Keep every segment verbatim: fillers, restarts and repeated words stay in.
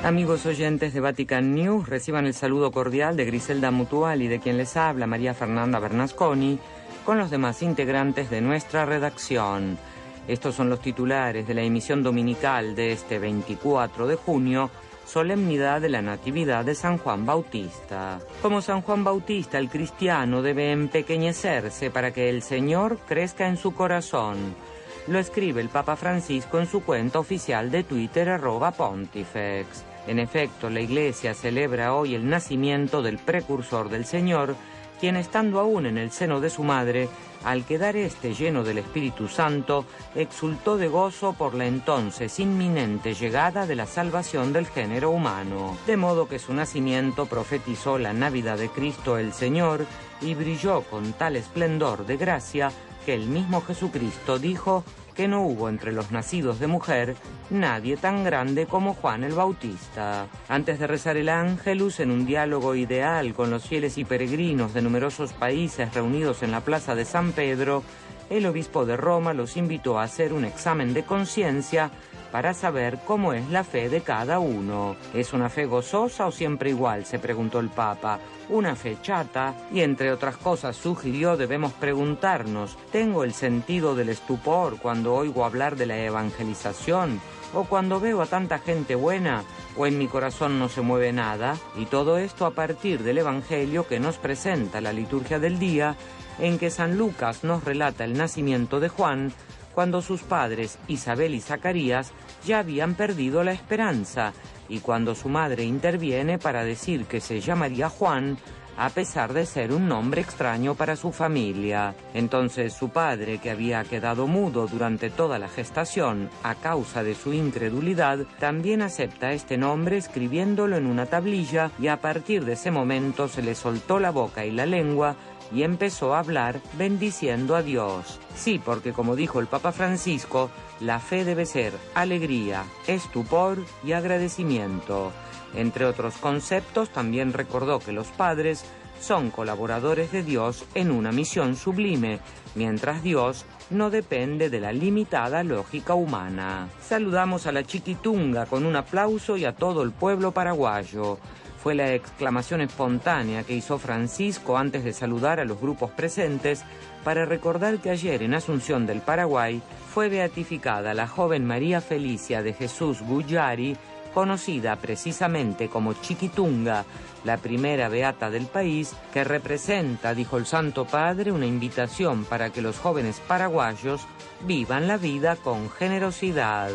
Amigos oyentes de Vatican News, reciban el saludo cordial de Griselda Mutual y de quien les habla, María Fernanda Bernasconi, con los demás integrantes de nuestra redacción. Estos son los titulares de la emisión dominical de este veinticuatro de junio, solemnidad de la Natividad de San Juan Bautista. Como San Juan Bautista, el cristiano debe empequeñecerse para que el Señor crezca en su corazón. Lo escribe el Papa Francisco en su cuenta oficial de Twitter, arroba Pontifex. En efecto, la Iglesia celebra hoy el nacimiento del precursor del Señor, quien estando aún en el seno de su madre, al quedar éste lleno del Espíritu Santo, exultó de gozo por la entonces inminente llegada de la salvación del género humano. De modo que su nacimiento profetizó la Navidad de Cristo el Señor y brilló con tal esplendor de gracia que el mismo Jesucristo dijo que no hubo entre los nacidos de mujer nadie tan grande como Juan el Bautista. Antes de rezar el Ángelus, en un diálogo ideal con los fieles y peregrinos de numerosos países reunidos en la plaza de San Pedro, el obispo de Roma los invitó a hacer un examen de conciencia para saber cómo es la fe de cada uno. ¿Es una fe gozosa o siempre igual?, se preguntó el Papa. ¿Una fe chata? Y entre otras cosas sugirió, debemos preguntarnos, ¿tengo el sentido del estupor cuando oigo hablar de la evangelización? ¿O cuando veo a tanta gente buena? ¿O en mi corazón no se mueve nada? Y todo esto a partir del Evangelio que nos presenta la liturgia del día, en que San Lucas nos relata el nacimiento de Juan, cuando sus padres, Isabel y Zacarías, ya habían perdido la esperanza, y cuando su madre interviene para decir que se llamaría Juan, a pesar de ser un nombre extraño para su familia. Entonces su padre, que había quedado mudo durante toda la gestación a causa de su incredulidad, también acepta este nombre escribiéndolo en una tablilla, y a partir de ese momento se le soltó la boca y la lengua, y empezó a hablar bendiciendo a Dios. Sí, porque como dijo el Papa Francisco, la fe debe ser alegría, estupor y agradecimiento. Entre otros conceptos, también recordó que los padres son colaboradores de Dios en una misión sublime, mientras Dios no depende de la limitada lógica humana. Saludamos a la Chiquitunga con un aplauso y a todo el pueblo paraguayo. Fue la exclamación espontánea que hizo Francisco antes de saludar a los grupos presentes para recordar que ayer en Asunción del Paraguay fue beatificada la joven María Felicia de Jesús Guyari, conocida precisamente como Chiquitunga, la primera beata del país, que representa, dijo el Santo Padre, una invitación para que los jóvenes paraguayos vivan la vida con generosidad.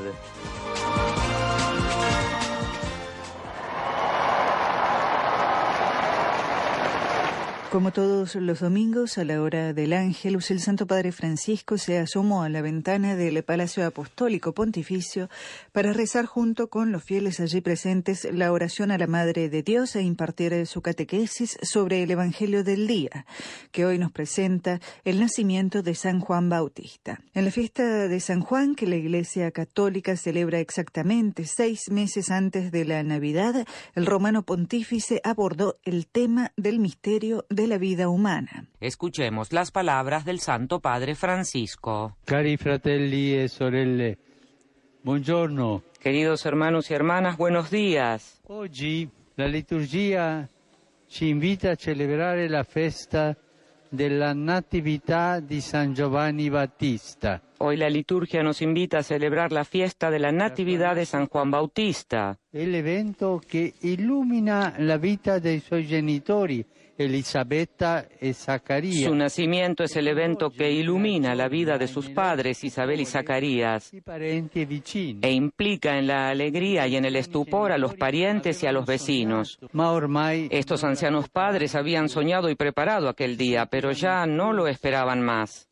Como todos los domingos, a la hora del Ángelus, el Santo Padre Francisco se asomó a la ventana del Palacio Apostólico Pontificio para rezar junto con los fieles allí presentes la oración a la Madre de Dios e impartir su catequesis sobre el Evangelio del día, que hoy nos presenta el nacimiento de San Juan Bautista. En la fiesta de San Juan, que la Iglesia Católica celebra exactamente seis meses antes de la Navidad, el romano pontífice abordó el tema del misterio de de la vida humana. Escuchemos las palabras del Santo Padre Francisco. Cari fratelli e sorelle, buongiorno. Queridos hermanos y hermanas, buenos días. Oggi la liturgia ci invita a celebrare la festa della Natività di San Giovanni Battista. Hoy la liturgia nos invita a celebrar la fiesta de la Natividad de San Juan Bautista. El evento che illumina la vita dei suoi genitori, Elisabetta e Zacarías. Su nacimiento es el evento que ilumina la vida de sus padres, Isabel y Zacarías, e implica en la alegría y en el estupor a los parientes y a los vecinos. Estos ancianos padres habían soñado y preparado aquel día, pero ya no lo esperaban más.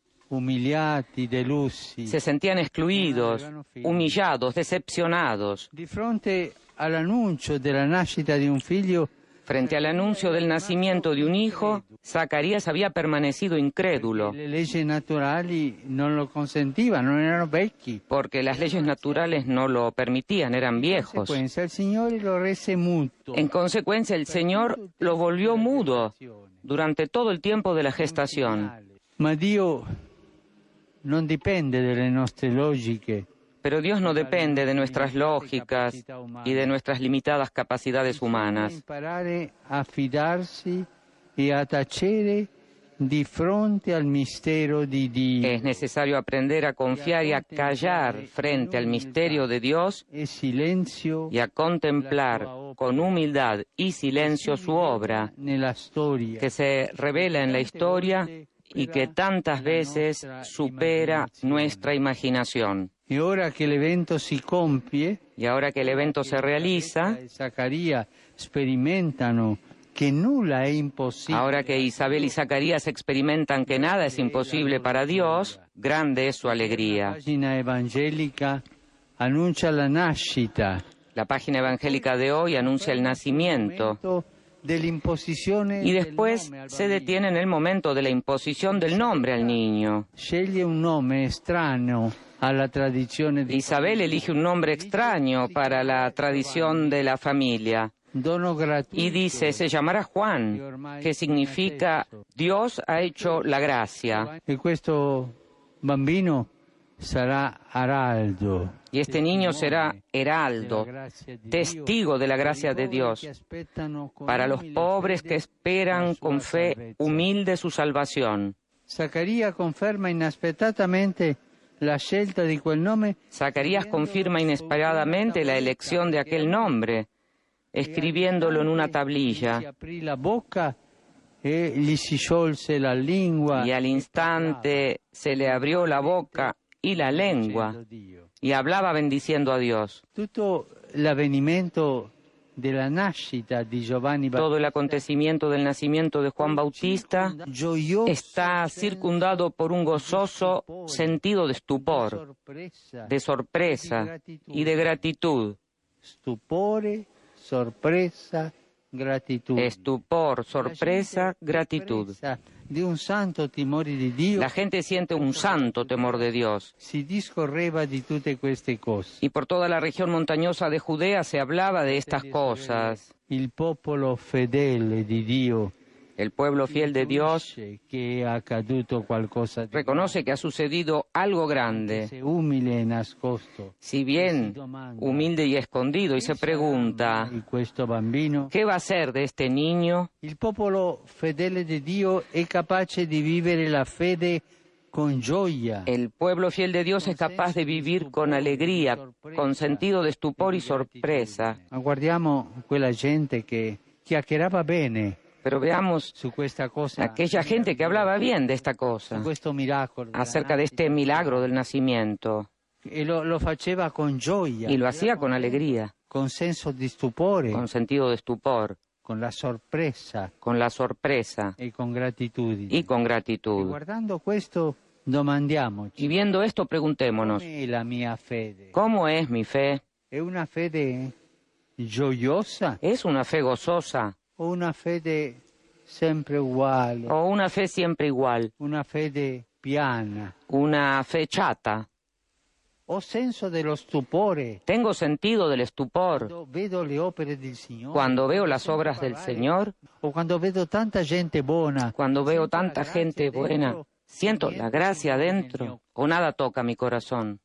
Se sentían excluidos, humillados, decepcionados. Di fronte all'annuncio della nascita di un figlio, Frente al anuncio del nacimiento de un hijo, Zacarías había permanecido incrédulo, porque las leyes naturales no lo permitían, eran viejos. En consecuencia, el Señor lo volvió mudo durante todo el tiempo de la gestación. Ma Dio non dipende dalle nostre logiche. Pero Dios no depende de nuestras lógicas y de nuestras limitadas capacidades humanas. Imparare a fidarsi e a tacere di fronte al mistero di Dio. Es necesario aprender a confiar y a callar frente al misterio de Dios E silenzio y a contemplar con humildad y silencio su obra, nella storia que se revela en la historia y que tantas veces supera nuestra imaginación. E ora che l'evento si compie, Y ahora que el evento se realiza, e Zaccaria sperimentano che nulla è impossibile. ahora que Isabel y Zacarías experimentan que nada es imposible para Dios, grande es su La alegría. pagina evangelica annuncia la nascita. La página evangélica de hoy anuncia el nacimiento Dell'imposizione y del después nome al se bambino. detiene en el momento de la imposición del nombre al niño. Sceglie un nome estraneo alla tradizione di Isabel elige un nombre extraño para la tradición de la familia dono gratuito. y dice, se llamará Juan, que significa Dios ha hecho la gracia. E questo bambino sarà araldo. Y este niño será heraldo, testigo de la gracia de Dios, para los pobres que esperan con fe humilde su salvación. Zaccaria conferma inaspettatamente la scelta di quel nome. Zacarías confirma inesperadamente la elección de aquel nombre, escribiéndolo en una tablilla, Si aprì la bocca e gli si sciolse la lingua. y al instante se le abrió la boca y la lengua, y hablaba bendiciendo a Dios. Tutto l'avvenimento della nascita di Giovanni Todo el Battista acontecimiento del nacimiento de Juan Bautista gioioso está circundado por un gozoso sentido de estupor, sorpresa, de sorpresa y de gratitud. stupore, sorpresa, gratitudine. Estupor, sorpresa, gratitud. Di un santo timore di Dio. La gente siente un santo temor de Dios. Si discorreva di tutte queste cose. Y por toda la región montañosa de Judea se hablaba de estas cosas. Il popolo fedele di Dio El pueblo fiel de Dios che è accaduto qualcosa di reconoce que ha sucedido algo grande, grande, umile e nascosto. si bien humilde y escondido, y se pregunta, Di questo bambino. ¿qué va a ser de este niño? Il popolo fedele di Dio è capace di vivere la fede con gioia. El pueblo fiel de Dios es capaz de vivir con alegría, con sentido de estupor y sorpresa. Ma guardiamo quella gente che chiacchierava bene Pero veamos su questa cosa, aquella gente que hablaba bien de esta su cosa, questo miracolo, acerca de este milagro del nacimiento, e lo, lo faceva con gioia, y lo hacía con alegría, con senso di stupore, con sentido de estupor, con la sorpresa con la sorpresa e con gratitudine. y con E gratitud. guardando questo, domandiamoci, Y viendo esto, preguntémonos, com'è la mia fede? ¿cómo es mi fe? È una fede gioiosa ¿Es una fe gozosa o una fede sempre uguale, o una fe siempre igual? una fede piana? ¿Una fe chata? Ho senso dello stupore Tengo sentido del estupor quando vedo le opere del Signore, cuando veo las obras del Señor, o quando vedo tanta gente buona, cuando veo Siento la tanta grazia gente dentro, buena. Siento la gracia adentro o nada toca mi corazón.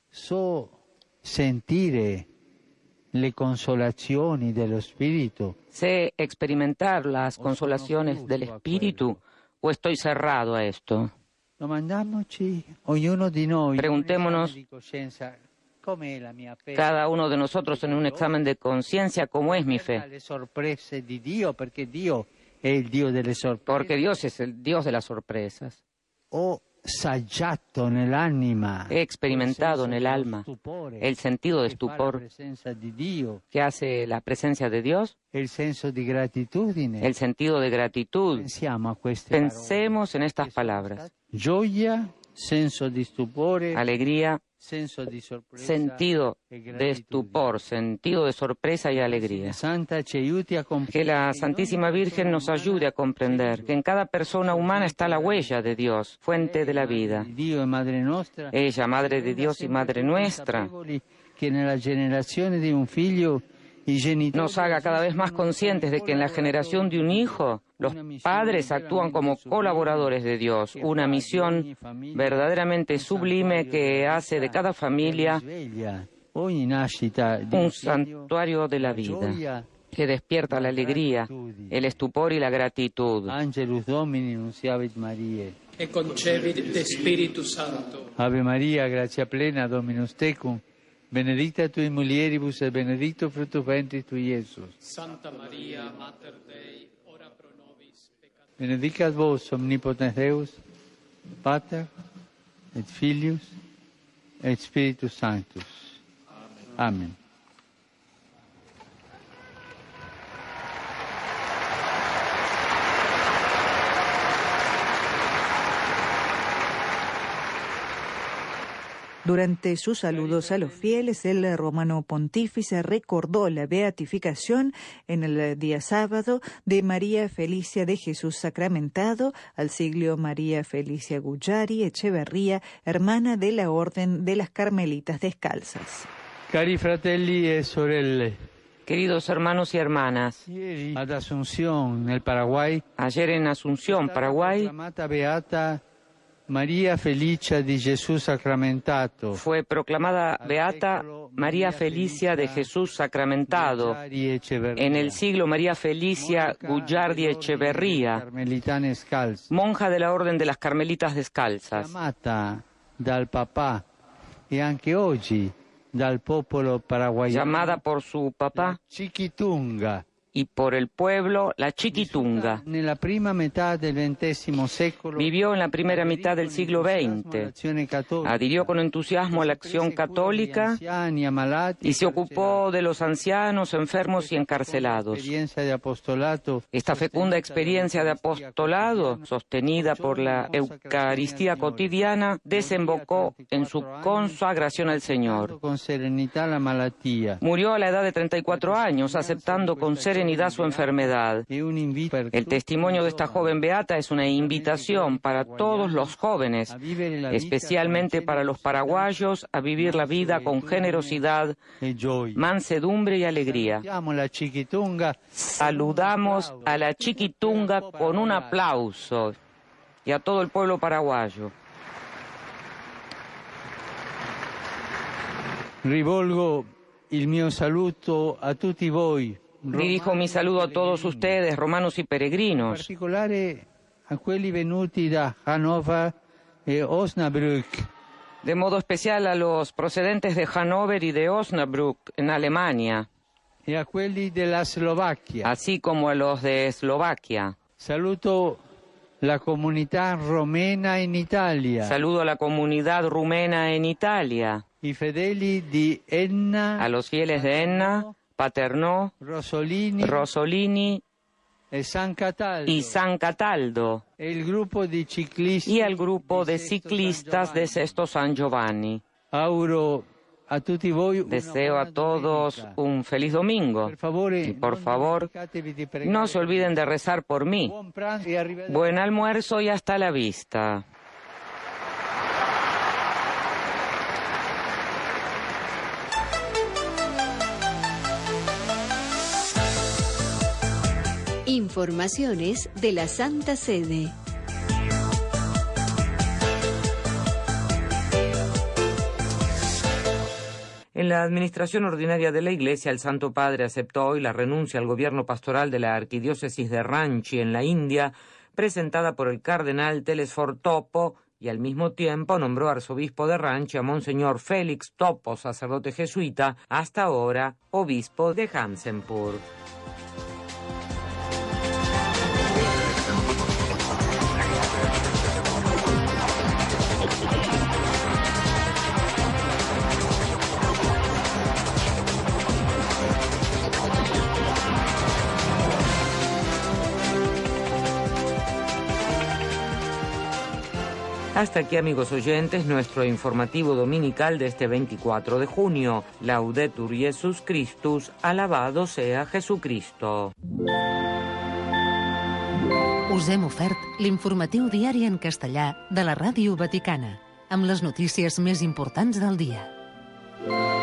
so sentire le consolazioni dello Spirito, ¿Sé experimentar las consolaciones del Espíritu o estoy cerrado a esto? domandiamoci ognuno di noi, Preguntémonos, un esame di coscienza, com'è la mia fede? cada uno de nosotros en un examen de conciencia, ¿cómo es mi fe? Le sorprese di Dio, perché Dio è il Dio delle sorprese. Porque Dios es el Dios de las sorpresas. Ho saggiato nell'anima, He experimentado en el dello alma stupore el sentido de che fa la estupor presenza di Dio, que hace la presencia de Dios, e il senso di gratitudine. el sentido de gratitud. Pensiamo a queste Pensemos en parole. estas palabras. Gioia, senso di stupore, Alegría, senso di sorpresa, sentido e de gratitudine. estupor, sentido de sorpresa y alegría. Santa ci aiuti a Que la Santísima Virgen nos ayude a comprender que en cada persona humana está la huella de Dios, fuente de la vida. Dio e Madre nostra, Ella, Madre de Dios y Madre nuestra, consapevoli che nella generazione di un figlio nos haga cada vez más conscientes de que en la generación de un hijo, los padres actúan como colaboradores de Dios, una misión verdaderamente sublime que hace de cada familia un santuario de la vida, que despierta la alegría, el estupor y la gratitud. Angelus Domini nunciavit Mariae. E concebit de Spiritus Santo. Ave Maria, gratia plena, Dominus tecum, benedicta tui mulieribus et benedictus fructus ventris tui, Iesus. Santa Maria, Mater Dei, ora pro nobis peccatoribus. Benedicat vos, omnipotens Deus, Pater, et Filius, et Spiritus Sanctus. Amen. Amen. Durante sus saludos a los fieles, el romano pontífice recordó la beatificación en el día sábado de María Felicia de Jesús Sacramentado, al siglo María Felicia Guggiari Echeverría, hermana de la Orden de las Carmelitas Descalzas. Cari fratelli e sorelle. Queridos hermanos y hermanas, Ad Asunción, en el Paraguay, ayer en Asunción, Paraguay, beata María Felicia di Gesù Sacramentato. Fue proclamada beata María Felicia de Jesús Sacramentado. En el siglo María Felicia Guggiari Echeverría, monja de la Orden de las Carmelitas Descalzas. Llamada dal papà e anche oggi dal popolo paraguayano. Llamada por su papá Chiquitunga. y por el pueblo, la Chiquitunga. Nella prima metà del ventesimo secolo, vivió en la primera mitad del siglo veinte, adhirió con entusiasmo a la acción católica y se ocupó de los ancianos, enfermos y encarcelados. Esta fecunda experiencia de apostolado, sostenida por la Eucaristía cotidiana, desembocó en su consagración al Señor. Murió a la edad de treinta y cuatro años, aceptando con serenidad su enfermedad. El testimonio de esta joven beata es una invitación para todos los jóvenes, especialmente para los paraguayos, a vivir la vida con generosidad, mansedumbre y alegría. Saludamos a la Chiquitunga con un aplauso y a todo el pueblo paraguayo. Rivolgo il mio saluto a tutti voi. Dirijo mi saludo a todos ustedes, romanos y peregrinos, En particolare a quelli venuti da Hannover e Osnabrück. De modo especial a los procedentes de Hannover y de Osnabrück, en Alemania, E a quelli della Slovacchia. así como a los de Eslovaquia. Saluto la comunità romena in Italia. Saludo a la comunidad rumena en Italia, I fedeli di Enna, a los fieles de Enna, Paternò, Rosolini Rosolini e San Cataldo. y San Cataldo, E il gruppo di ciclisti y al grupo di de Sesto ciclistas San de Giovanni. Sesto San Giovanni. Auguro a tutti voi una Deseo buona a todos domenica. un feliz domingo. Per favore, Y por non favor, dimenticatevi di pregare. no se olviden de rezar por mí. Buon pranzo e arrivederci. Buen almuerzo y hasta la vista. Informaciones de la Santa Sede. En la administración ordinaria de la Iglesia, el Santo Padre aceptó hoy la renuncia al gobierno pastoral de la arquidiócesis de Ranchi, en la India, presentada por el cardenal Telesfor Topo, y al mismo tiempo nombró arzobispo de Ranchi a Monseñor Félix Topo, sacerdote jesuita, hasta ahora obispo de Jamshedpur. Hasta aquí, amigos oyentes, nuestro informativo dominical de este veinticuatro de junio. Laudetur Jesus Christus, alabado sea Jesucristo. Us hem ofert l'informatiu diari en castellà de la Ràdio Vaticana, amb les notícies més importants del dia.